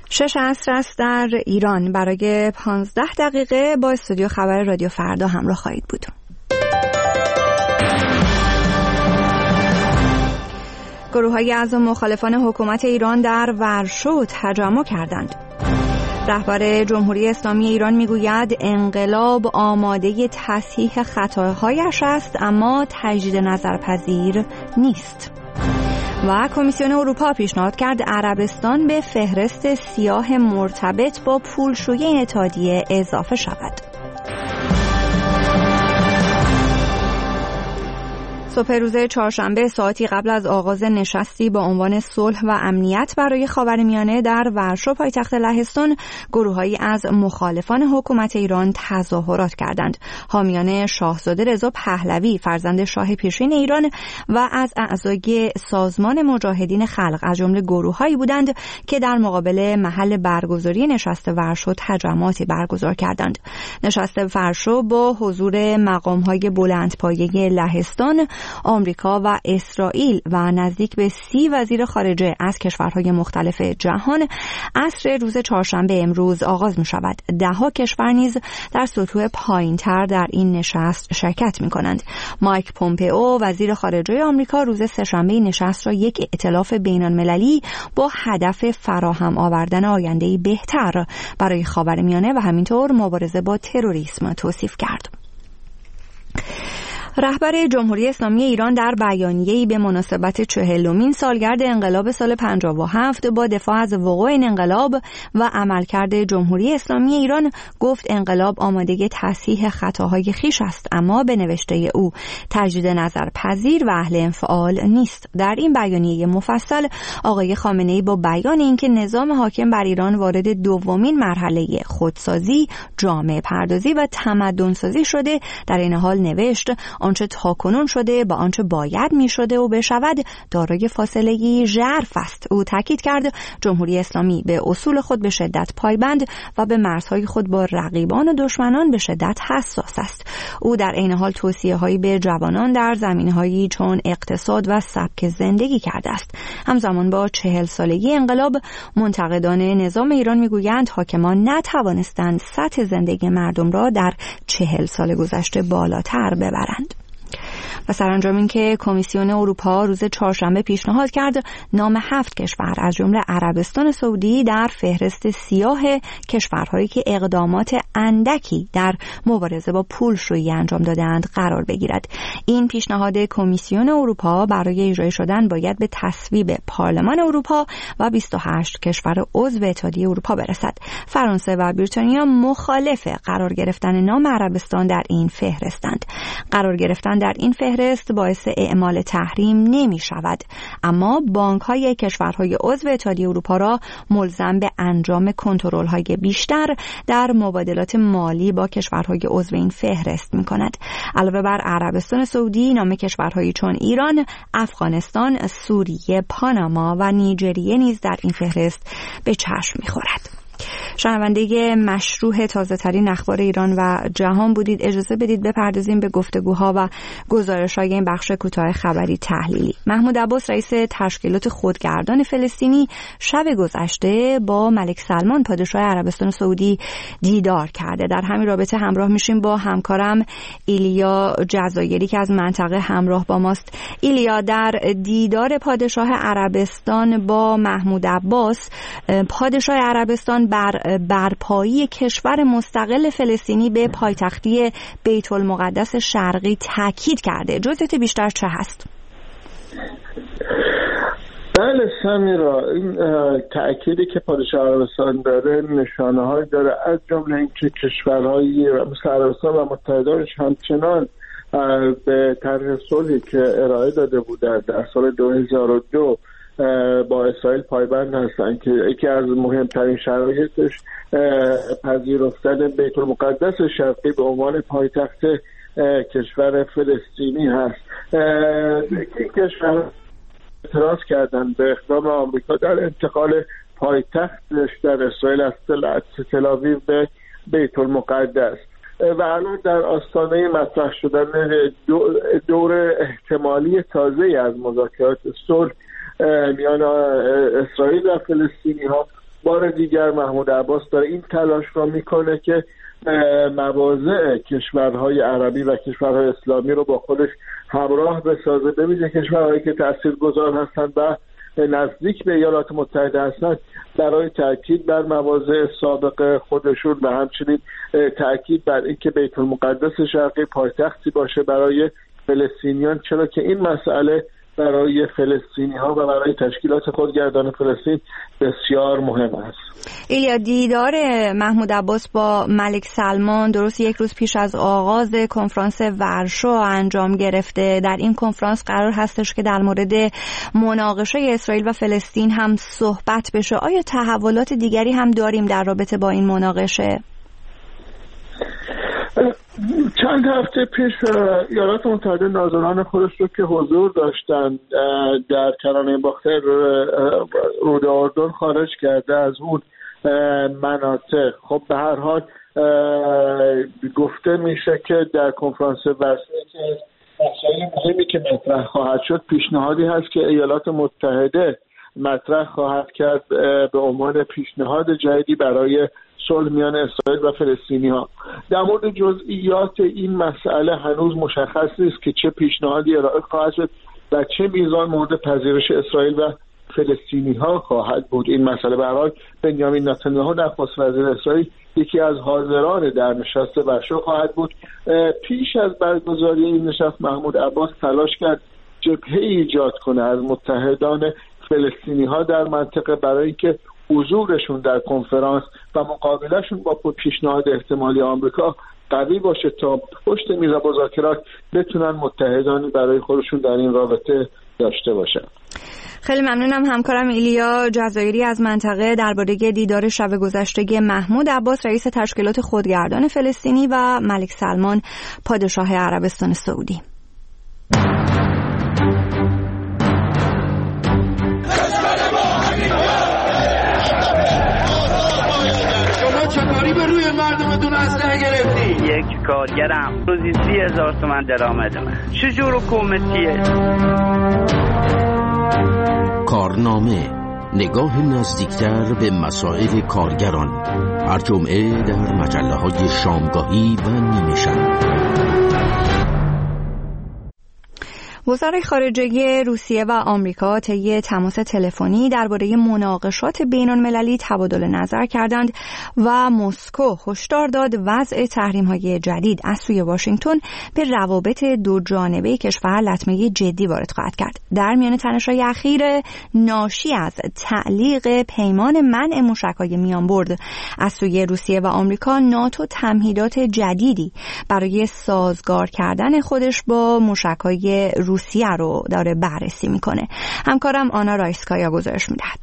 6 عصر است در ایران. برای 15 دقیقه با استودیو خبر رادیو فردا همراه خواهید بود. گروه‌های از مخالفان حکومت ایران در ورشو تجمع کردند. رهبر جمهوری اسلامی ایران میگوید انقلاب آماده تصحیح خطاهایش است اما تجدید نظرپذیر نیست. و کمیسیون اروپا پیشنهاد کرد عربستان به فهرست سیاه مرتبط با پولشویی این اتحادیه اضافه شود. صبح روز چهارشنبه ساعتی قبل از آغاز نشستی با عنوان صلح و امنیت برای خاورمیانه در ورشو پایتخت لهستان، گروه‌هایی از مخالفان حکومت ایران تظاهرات کردند. حامیان شاهزاده رضا پهلوی فرزند شاه پیشین ایران و از اعضای سازمان مجاهدین خلق از جمله گروه‌هایی بودند که در مقابل محل برگزاری نشست ورشو تجمعاتی برگزار کردند. نشست ورشو با حضور مقام‌های بلندپایه لهستان، آمریکا و اسرائیل و نزدیک به 30 وزیر خارجه از کشورهای مختلف جهان عصر روز چهارشنبه امروز آغاز می شود. 10 کشور نیز در سطوح پایین‌تر در این نشست شرکت می کنند. مایک پومپئو وزیر خارجه آمریکا روز سه‌شنبه نشست را یک ائتلاف بین‌المللی با هدف فراهم آوردن آینده‌ای بهتر برای خاورمیانه و همینطور مبارزه با تروریسم توصیف کرد. رهبر جمهوری اسلامی ایران در بیانیه‌ای به مناسبت 40مین سالگرد انقلاب سال 57 با دفاع از وقوع این انقلاب و عملکرد جمهوری اسلامی ایران گفت انقلاب آماده تصحیح خطاهای خویش است اما به نوشته او تجدید نظر پذیر و اهل انفعال نیست. در این بیانیه مفصل آقای خامنه‌ای با بیان اینکه نظام حاکم بر ایران وارد دومین مرحله خودسازی، جامعه پردازی و تمدن سازی شده، در این حال نوشت آنچه تاکنون شده با آنچه باید می شده و بشود دارای فاصله‌ای ژرف است. او تاکید کرد جمهوری اسلامی به اصول خود به شدت پایبند و به مرزهای خود با رقیبان و دشمنان به شدت حساس است. او در عین حال توصیه‌هایی به جوانان در زمینه‌هایی چون اقتصاد و سبک زندگی کرده است. همزمان با 40 سالگی انقلاب، منتقدان نظام ایران می‌گویند حاکمان نتوانستند سطح زندگی مردم را در 40 سال گذشته بالاتر ببرند. و سرانجام این که کمیسیون اروپا روز چهارشنبه پیشنهاد کرد نام 7 کشور از جمله عربستان سعودی در فهرست سیاه کشورهایی که اقدامات اندکی در مبارزه با پولشویی انجام دادند قرار بگیرد. این پیشنهاد کمیسیون اروپا برای اجرای شدن باید به تصویب پارلمان اروپا و 28 کشور عضو اتحادیه اروپا برسد. فرانسه و بریتانیا مخالف قرار گرفتن نام عربستان در این فهرستند. قرار گرفتن در این فهرست باعث اعمال تحریم نمی شود، اما بانک های کشورهای عضو اتحادیه اروپا را ملزم به انجام کنترل های بیشتر در مبادلات مالی با کشورهای عضو این فهرست می کند. علاوه بر عربستان سعودی، نام کشورهایی چون ایران، افغانستان، سوریه، پاناما و نیجریه نیز در این فهرست به چشم می خورد. شنونده مشروع تازه ترین اخبار ایران و جهان بودید. اجازه بدید بپردازیم به گفتگوها و گزارش‌های این بخش کوتاه خبری تحلیلی. محمود عباس رئیس تشکیلات خودگردان فلسطینی شب گذشته با ملک سلمان پادشاه عربستان سعودی دیدار کرده. در همین رابطه همراه میشیم با همکارم ایلیا جزایری که از منطقه همراه با ماست. ایلیا، در دیدار پادشاه عربستان با محمود عباس، پادشاه عربستان بر برپایی کشور مستقل فلسطینی به پایتختی بیت المقدس شرقی تاکید کرده. جزئیات بیشتر چه هست؟ بله سمیرا، این تأکیدی که پادشاه عربستان داره نشانه‌هایی داره، از جمله اینکه کشورهای مثل عربستان و متحدانش همچنان به طرح صلحی که ارائه داده بودند در سال 2002 با اسرائیل پایبند هستند که یکی از مهمترین شرایطش پذیرفتن بیت المقدس شرقی به عنوان پایتخت کشور فلسطینی هست. این کشور اعتراض کردن به اقدام آمریکا در انتقال پایتختش در اسرائیل از تل آویو به بیت المقدس و الان در آستانه مطرح شدن دور احتمالی تازه از مذاکرات صلح میان اسرائیل و فلسطینی ها بار دیگر محمود عباس داره این تلاش را میکنه که مواضع کشورهای عربی و کشورهای اسلامی رو با خودش همراه بسازه، ببینه کشورهایی که تاثیرگذار هستند و نزدیک به ایالات متحده هستند برای تاکید بر مواضع سابق خودشون و همچنین تاکید بر اینکه بیت المقدس شرقی پایتختی باشه برای فلسطینیان، چرا که این مسئله برای فلسطینی‌ها و برای تشکیلات خودگردان فلسطین بسیار مهم است. ایلیا، دیدار محمود عباس با ملک سلمان درست یک روز پیش از آغاز کنفرانس ورشو انجام گرفته. در این کنفرانس قرار هستش که در مورد مناقشه اسرائیل و فلسطین هم صحبت بشه. آیا تحولات دیگری هم داریم در رابطه با این مناقشه؟ چند هفته پیش ایالات متحده ناظران خودش رو که حضور داشتن در کرانه باختر رود اردن خارج کرده از اون مناطق. خب به هر حال گفته میشه که در کنفرانس ورسای که مسائل مهمی که مطرح خواهد شد پیشنهادی هست که ایالات متحده مطرح خواهد کرد به عنوان پیشنهاد جدیدی برای صلح میان اسرائیل و فلسطینی ها. در مورد جزئیات این مسئله هنوز مشخص نیست که چه پیشنهادی ارائه خواهد شد و چه میزان مورد پذیرش اسرائیل و فلسطینی ها خواهد بود. این مسئله به هر حال بنیامین نتانیاهو نخست وزیر اسرائیل یکی از حاضران در نشست ورشو خواهد بود. پیش از برگزاری این نشست محمود عباس تلاش کرد جبهه ایجاد کنه از متحدان فلسطینی ها در منطقه برای اینکه حضورشون در کنفرانس و مقابلهشون با پیشنهاد احتمالی آمریکا قوی باشه تا پشت میز مذاکرات بتونن متحدانی برای خودشون در این رابطه داشته باشن. خیلی ممنونم همکارم ایلیا جزایری از منطقه درباره دیدار شب گذشته محمود عباس رئیس تشکیلات خودگردان فلسطینی و ملک سلمان پادشاه عربستان سعودی. روی مردمتون اسلحه گرفتی؟ یک کارگرم روزی 30,000 تومان درآمدمه. چجور حکومتیه؟ کارنامه، نگاه نزدیکتر به مسائل کارگران، هر جمعه در مجله‌های شامگاهی و نیمه شب. وزرای خارجه روسیه و آمریکا طی تماس تلفنی درباره مناقشات بین‌المللی تبادل نظر کردند و مسکو هشدار داد وضع تحریم‌های جدید از سوی واشنگتن به روابط دو جانبه کشور لطمه جدی وارد خواهد کرد. در میان تنش‌های اخیر ناشی از تعلیق پیمان منع موشک‌های میانبرد از سوی روسیه و آمریکا، ناتو تمهیدات جدیدی برای سازگار کردن خودش با موشک‌های روسیه رو داره بررسی میکنه. همکارم آنا رایسکایا گزارش میدهد.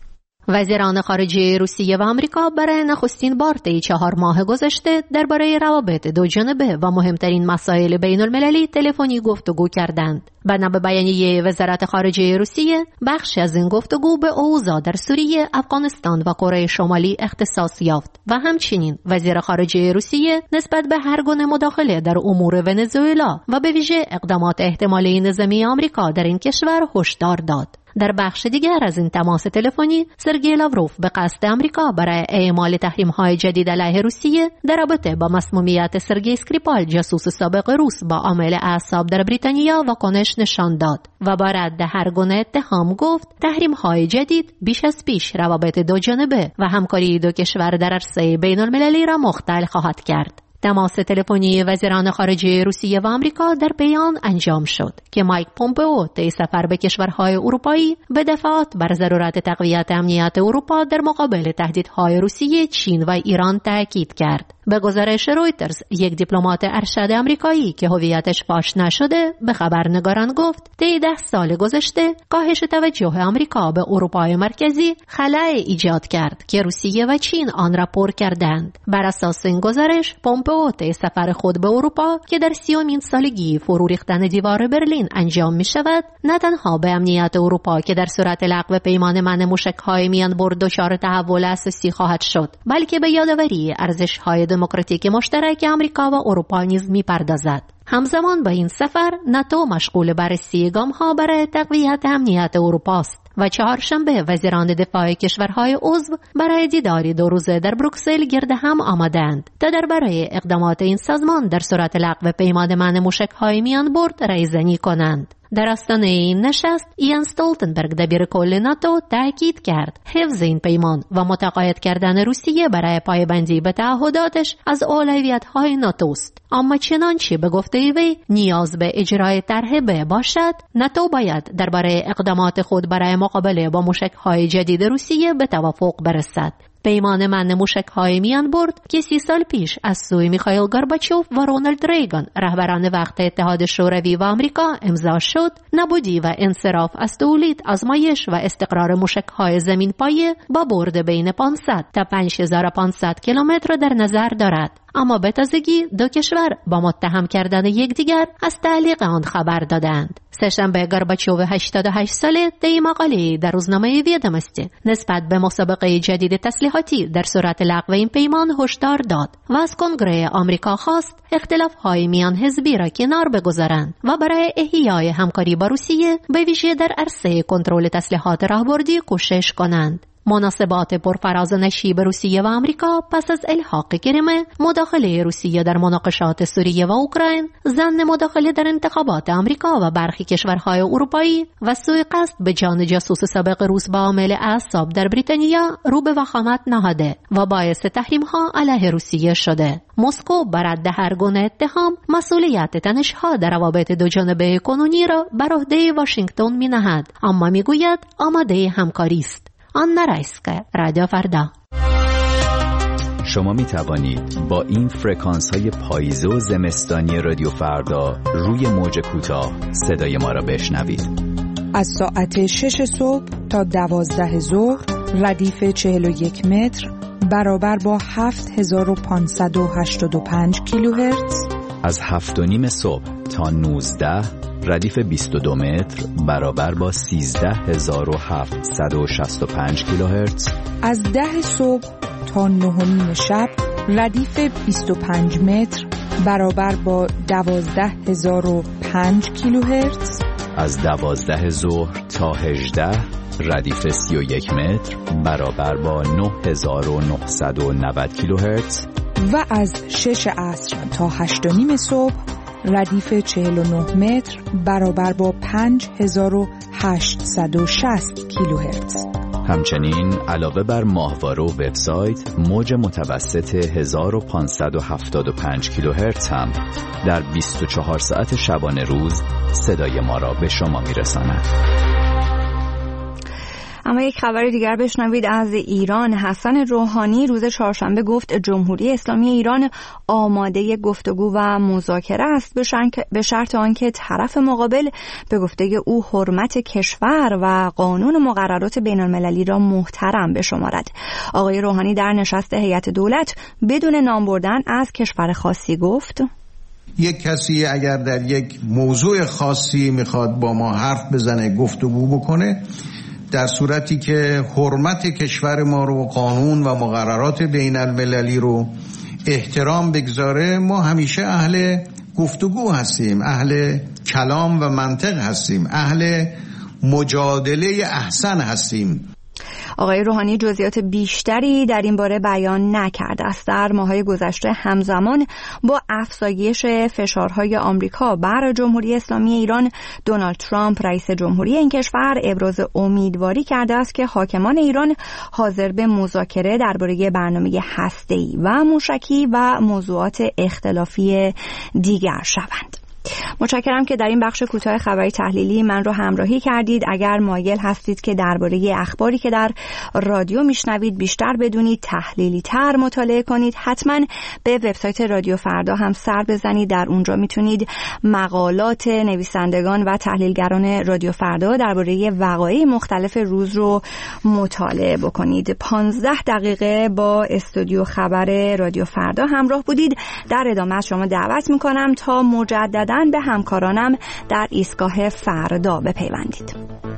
وزیران خارجه روسیه و آمریکا برای نخستین بار طی 4 ماه گذشته درباره روابط دو جانبه و مهمترین مسائل بین المللی تلفنی گفتگو کردند. بنا به بیانیه وزارت خارجه روسیه، بخشی از این گفتگو به اوضاع در سوریه، افغانستان و کره شمالی اختصاص یافت و همچنین وزیر خارجه روسیه نسبت به هر گونه مداخله در امور ونزوئلا و به ویژه اقدامات احتمالی نظامی آمریکا در این کشور هشدار داد. در بخش دیگر از این تماس تلفنی، سرگئی لاوروف به قصد آمریکا برای اعمال تحریم‌های جدید علیه روسیه در رابطه با مسمومیت سرگئی اسکریپال جاسوس سابق روس با عامل اعصاب در بریتانیا واکنش نشان داد و با رد هر گونه اتهام گفت تحریم‌های جدید بیش از پیش روابط دو جانبه و همکاری دو کشور در عرصه بین‌المللی را مختل خواهد کرد. تماس تلفنی وزیران خارجه روسیه و آمریکا در بیان انجام شد که مایک پومپئو طی سفر به کشورهای اروپایی به دفعات بر ضرورت تقویت امنیت اروپا در مقابل تهدیدهای روسیه، چین و ایران تاکید کرد. به گزارش رویترز، یک دیپلمات ارشد آمریکایی که هویتش فاش نشده به خبرنگاران گفت طی 10 سال گذشته کاهش توجه آمریکا به اروپای مرکزی خلأ ایجاد کرد که روسیه و چین آن را پر کردند. بر اساس این گزارش، پومپئو طی سفر خود به اروپا که در 30مین سالگی فرو ریختن دیوار برلین انجام می شود، نه تنها به امنیت اروپا که در صورت لغو پیمان منع موشک‌های میانبرد دچار تحول اساسی خواهد شد، بلکه به یادآوری ارزش‌های دموکراتیک مشترک آمریکا و اروپا نیز می‌پردازد. همزمان با این سفر، ناتو مشغول بررسی گام‌ها برای تقویت امنیت اروپا است و چهارشنبه وزیران دفاع کشورهای عضو برای دیداری 2 روزه در بروکسل گرد هم آمدند تا درباره اقدامات این سازمان در صورت لغو پیمان منع موشک‌های میان برد رایزنی کنند. در آستانه این نشست یانس استولتنبرگ دبیر کل ناتو تاکید کرد حفظ این پیمان و متقاعد کردن روسیه برای پایبندی به تعهداتش از اولویت‌های ناتوست. اما چنانچه به گفته وی نیاز به اجرای طرح ب باشد، ناتو باید درباره اقدامات خود برای مقابله با موشک‌های جدید روسیه به توافق برسد. پیمان منع موشک‌های میان برد که 30 سال پیش از سوی میخائیل گورباچوف و رونالد ریگان رهبران وقت اتحاد شوروی و آمریکا امضا شد، نابودی و انصراف از تولید، آزمایش و استقرار موشک‌های زمین پایه با برد بین 500 تا 5500 کیلومتر در نظر دارد. اما به تازگی 2 کشور با متهم کردن یکدیگر از تعلیق آن خبر دادند. سه‌شنبه گورباچوف 88 ساله در مقاله در روزنامه ویدمستی نسبت به مسابقه جدید تسلیحاتی در صورت لغو این پیمان هشدار داد و از کنگره آمریکا خواست اختلاف‌های میان حزبی را کنار بگذارند و برای احیای همکاری با روسیه به ویژه در عرصه کنترل تسلیحات راهبردی کوشش کنند. مناسبات پرفراز و نشیب روسیه و آمریکا پس از الحاق کریم، مداخله روسیه در مناقشات سوریه و اوکراین، ظن مداخله در انتخابات آمریکا و برخی کشورهای اروپایی و سوء قصد به جان جاسوس سابق روس با عامل اعصاب در بریتانیا رو به وخامت نهاده و باعث تحریم‌ها علیه روسیه شده. مسکو بر رد هر گونه اتهام مسئولیت تنش‌ها در روابط دو جانبه کنونی را بر عهده واشنگتن می‌نهد، اما می‌گوید آماده همکاری است. آنا رایسکا، رادیو فردا. شما می توانید با این فرکانس های پاییزه و زمستانی رادیو فردا روی موج کوتاه صدای ما را بشنوید. از ساعت 6 صبح تا 12 ظهر ردیف 41 متر برابر با 7585 کیلوهرتز. از 7:30 صبح تا 19 ردیف 22 متر برابر با 13765 کیلوهرتز. از 10 صبح تا 9:30 شب ردیف 25 متر برابر با 12005 کیلوهرتز. از 12 ظهر تا 18 ردیف 31 متر برابر با 9990 کیلوهرتز. و از 6 عصر تا 8:30 صبح ردیف 49 متر برابر با 5860 کیلوهرتز. همچنین علاوه بر ماهواره و وبسایت، موج متوسط 1575 کیلوهرتز هم در 24 ساعت شبانه روز صدای ما را به شما میرساند. اما یک خبر دیگر بشنوید از ایران. حسن روحانی روز چهارشنبه گفت جمهوری اسلامی ایران آماده گفتگو و مذاکره است به شرط آنکه طرف مقابل به گفته او حرمت کشور و قانون مقررات بین المللی را محترم بشمارد. آقای روحانی در نشست هیئت دولت بدون نام بردن از کشور خاصی گفت: یک کسی اگر در یک موضوع خاصی میخواد با ما حرف بزنه، گفتگو بکنه، در صورتی که حرمت کشور ما رو، قانون و مقررات بین المللی رو احترام بگذاره، ما همیشه اهل گفتگو هستیم، اهل کلام و منطق هستیم، اهل مجادله احسن هستیم. آقای روحانی جزئیات بیشتری در این باره بیان نکرده است. در ماه‌های گذشته همزمان با افزایش فشارهای آمریکا بر جمهوری اسلامی ایران، دونالد ترامپ رئیس جمهوری این کشور ابراز امیدواری کرده است که حاکمان ایران حاضر به مذاکره درباره برنامه هسته‌ای و موشکی و موضوعات اختلافی دیگر شوند. متشکرم که در این بخش کوتاه خبری تحلیلی من رو همراهی کردید. اگر مایل هستید که درباره اخباری که در رادیو میشنوید بیشتر بدونید، تحلیلی تر مطالعه کنید، حتما به وبسایت رادیو فردا هم سر بزنید. در اونجا میتونید مقالات نویسندگان و تحلیلگران رادیو فردا درباره وقایع مختلف روز رو مطالعه بکنید. 15 دقیقه با استودیو خبر رادیو فردا همراه بودید. در ادامه از شما دعوت میکنم تا مجددا به همکارانم در ایستگاه فردا بپیوندید.